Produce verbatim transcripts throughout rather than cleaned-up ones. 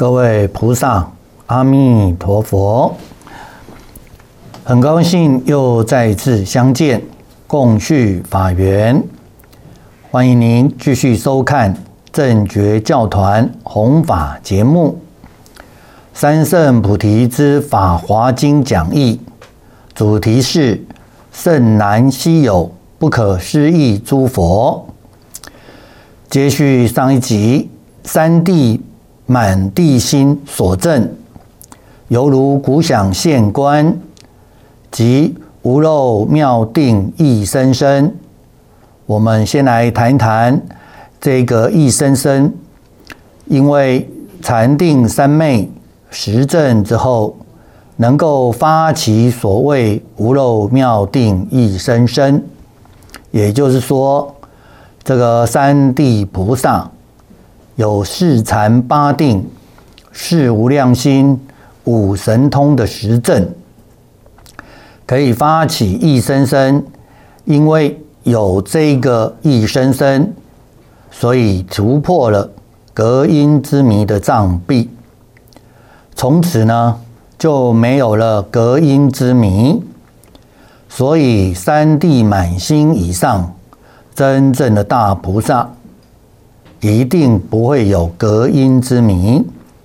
各位菩萨，阿弥陀佛！很高兴又再次相见，共叙法缘。欢迎您继续收看正觉教团弘法节目《三圣菩提之法华经讲义》，主题是甚难稀有，不可思议诸佛。接续上一集，三谛满地心所证，犹如鼓响现观，即无漏妙定一生生。我们先来谈一谈这个一生生，因为禅定三昧实证之后，能够发起所谓无漏妙定一生生，也就是说，这个三谛菩萨有四禅八定、四无量心、五神通的实证，可以发起一生生。因为有这个一生生，所以突破了隔音之谜的障壁，从此呢就没有了隔音之谜。所以三谛满心以上，真正的大菩萨一定不会有隔音之谜，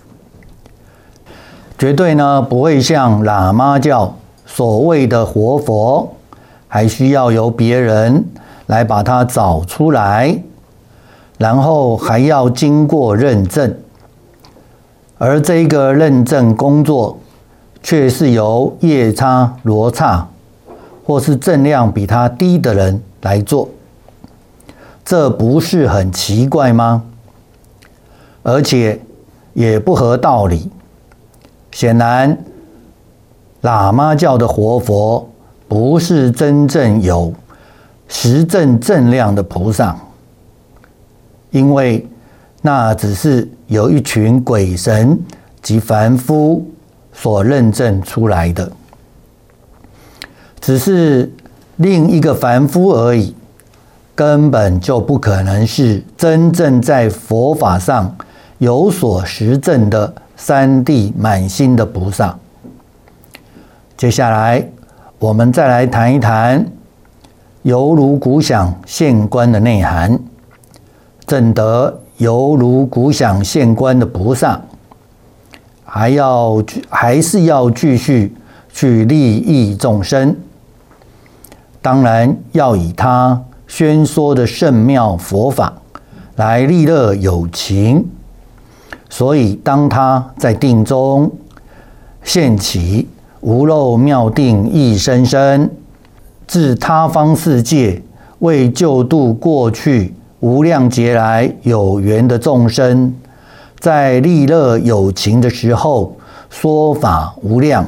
绝对呢不会像喇嘛教所谓的活佛，还需要由别人来把它找出来，然后还要经过认证，而这个认证工作却是由夜叉、罗刹或是正量比他低的人来做。这不是很奇怪吗？而且也不合道理。显然，喇嘛教的活佛不是真正有实证正量的菩萨，因为那只是有一群鬼神及凡夫所认证出来的，只是另一个凡夫而已。根本就不可能是真正在佛法上有所实证的三谛满心的菩萨。接下来，我们再来谈一谈犹如鼓响现观的内涵。证得犹如鼓响现观的菩萨，还要还是要继续去利益众生，当然要以他宣说的圣妙佛法来利乐有情。所以当他在定中现起无漏妙定一生生，自他方世界为救度过去无量劫来有缘的众生，在利乐有情的时候说法无量，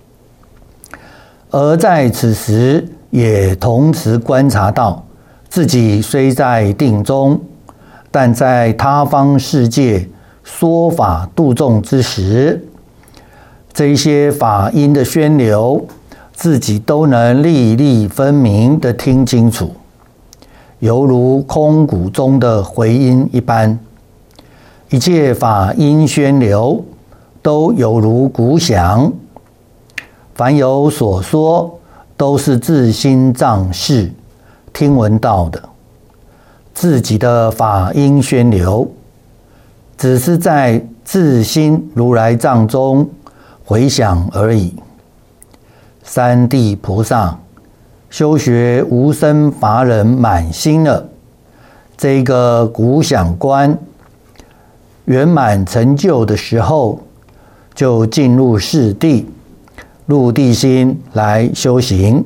而在此时也同时观察到自己虽在定中，但在他方世界说法度众之时，这些法音的宣流，自己都能粒粒分明地听清楚，犹如空谷中的回音一般。一切法音宣流，都犹如鼓响，凡有所说，都是自心藏识听闻到的，自己的法音宣流，只是在自心如来藏中回响而已。三谛菩萨修学无生法忍满心了，这个鼓响观圆满成就的时候，就进入四谛，入谛心来修行。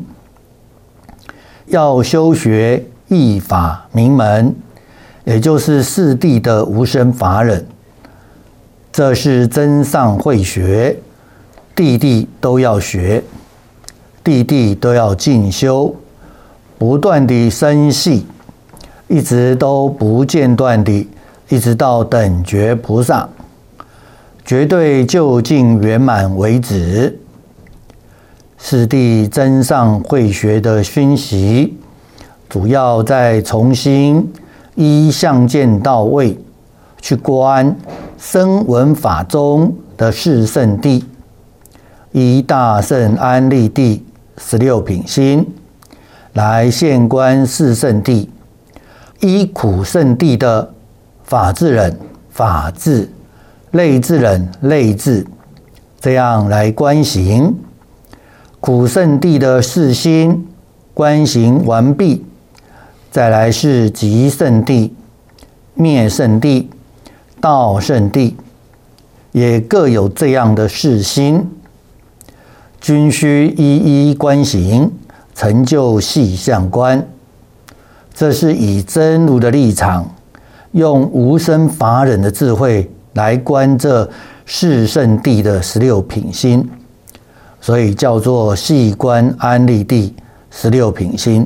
要修学一法名门，也就是四谛的无生法忍，这是真上会学，谛谛都要学，谛谛都要进修，不断地深细，一直都不间断地，一直到等觉菩萨，绝对究竟圆满为止。四谛真上会学的熏习，主要在重新依相见到位去观声闻法中的四圣谛，依大圣安立谛十六品心来现观四圣谛，依苦圣谛的法智忍、法智、类智忍、类智，这样来观行。苦圣谛的四心观行完毕，再来是集圣谛、灭圣谛、道圣谛，也各有这样的四心，均须一一观行，成就细相观。这是以真如的立场，用无生法忍的智慧来观这四圣谛的十六品心，所以叫做细观安立谛十六品心。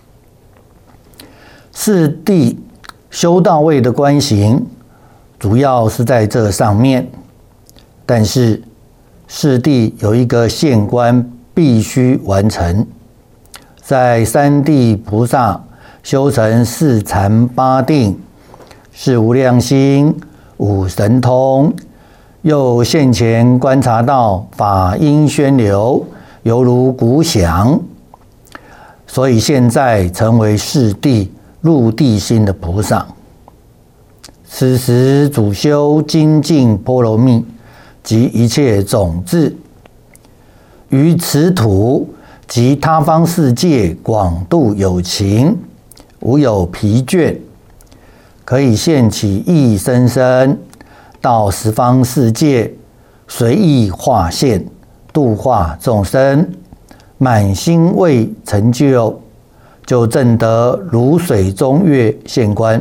四谛修到位的观行，主要是在这上面，但是四谛有一个现观必须完成，在三谛菩萨修成四禅八定、四无量心、五神通，又现前观察到法音宣流，犹如鼓响，所以现在成为四谛入谛心的菩萨。此时主修精进波罗蜜及一切种子，于此土及他方世界广度有情，无有疲倦，可以现起一生生到十方世界，随意化现，度化众生，满心未成就，就证得如水中月现观。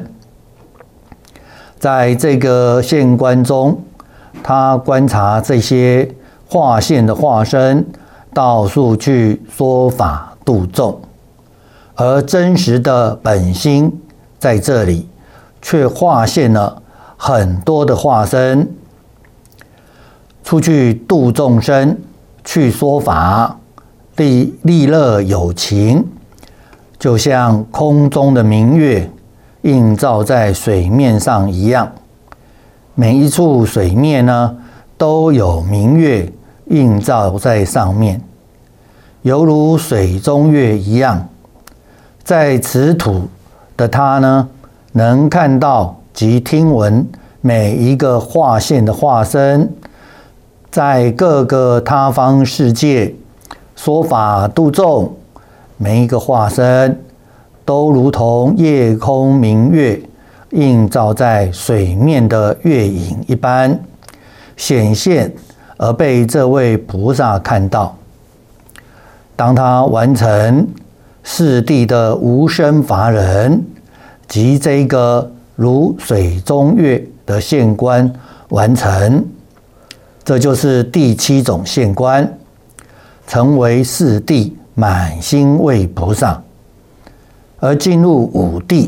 在这个现观中，他观察这些化现的化身，到处去说法度众，而真实的本心在这里，却化现了很多的化身，出去度众生，去说法，利利乐有情，就像空中的明月映照在水面上一样。每一处水面呢，都有明月映照在上面，犹如水中月一样。在此土的他呢，能看到及听闻每一个化现的化身，在各个他方世界说法度众，每一个化身都如同夜空明月映照在水面的月影一般显现，而被这位菩萨看到。当他完成四谛的无生法忍及这个如水中月的现观完成，这就是第七种现观，成为四谛满心位菩萨。而进入五谛，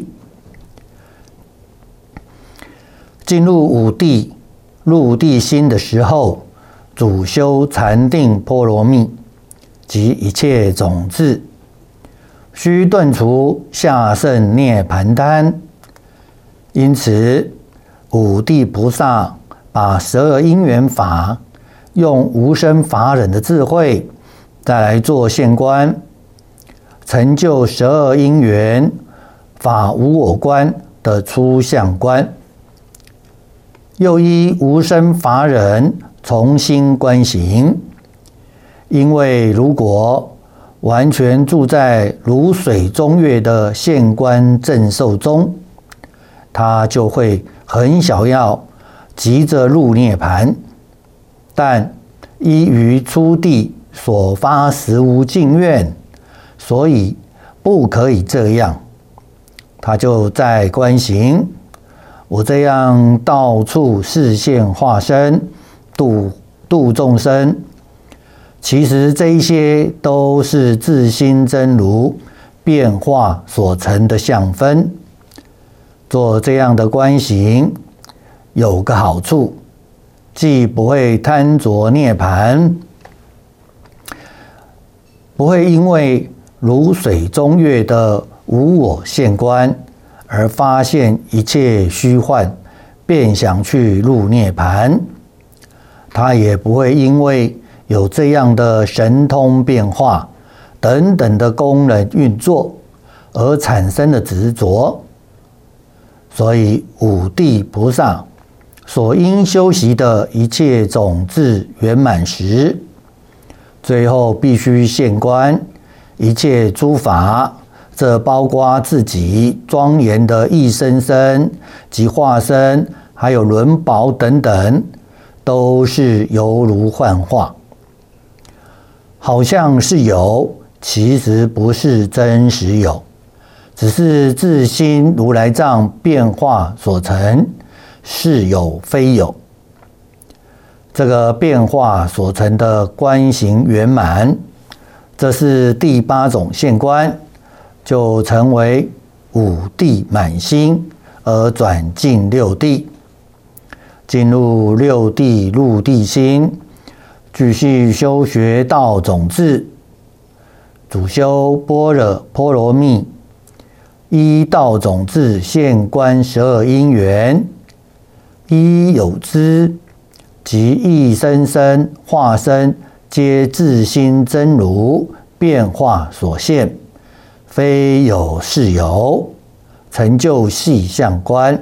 进入五谛入谛心的时候，主修禅定波罗蜜及一切种子，须顿除下圣涅盘贪。因此五谛菩萨把十二因缘法用无生法忍的智慧再来做现观，成就十二因缘法无我观的初相观，又依无生法忍重新观行。因为如果完全住在如水中月的现观正受中，他就会很想要急着入涅盘，但依于初谛所发实无尽愿，所以不可以这样。他就在观行，我这样到处示现化身，度度众生，其实这一些都是自心真如变化所成的相分。做这样的观行有个好处，既不会贪着涅盘，不会因为如水中月的无我现观而发现一切虚幻便想去入涅盘，他也不会因为有这样的神通变化等等的功能运作而产生的执着。所以五地菩萨所应修习的一切种智圆满时，最后必须现观一切诸法，这包括自己庄严的一生身及化身，还有轮宝等等，都是犹如幻化，好像是有，其实不是真实有，只是自心如来藏变化所成，是有非有。这个变化所成的观行圆满，这是第八种现观，就成为五地满心，而转进六地，进入六地入地心，继续修学道种智，主修般若波罗蜜，依道种智现观十二因缘，依有之及一生生化身，皆自心真如变化所现，非有是有，成就细相观。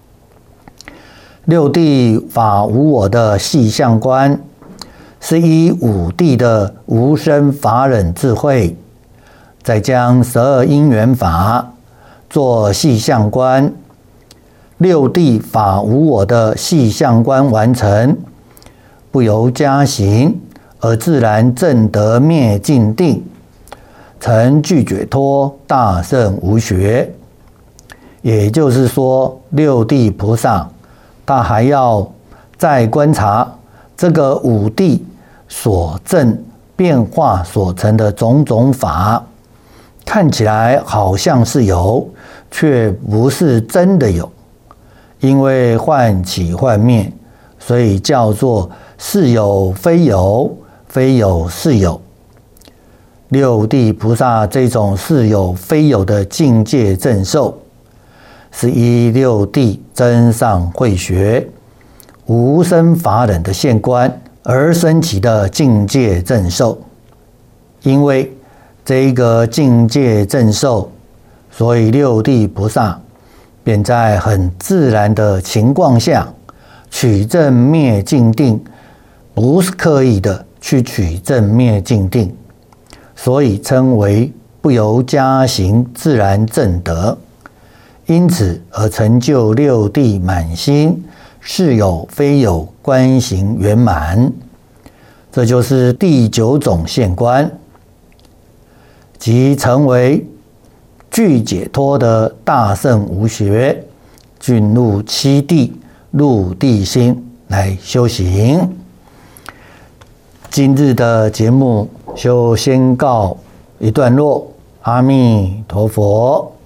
六地法无我的细相观，是依五地的无生法忍智慧，再将十二因缘法做细相观。六地法无我的细相观完成，不由加行，而自然证得灭尽定，成具解脱大圣无学。也就是说，六地菩萨他还要再观察这个五地所证变化所成的种种法，看起来好像是有，却不是真的有，因为幻起幻灭，所以叫做是有非有，非有是有。六地菩萨这种是有非有的境界正受，是依六地真上慧学无生法忍的现观而生起的境界正受。因为这一个境界正受，所以六地菩萨便在很自然的情况下取正灭尽定，不是刻意的去取正灭尽定，所以称为不由加行自然证得，因此而成就六地满心，是有非有观行圆满。这就是第九种现观，即成为具解脱的大圣无学，进入七地入地心来修行。今日的节目就先告一段落，阿弥陀佛。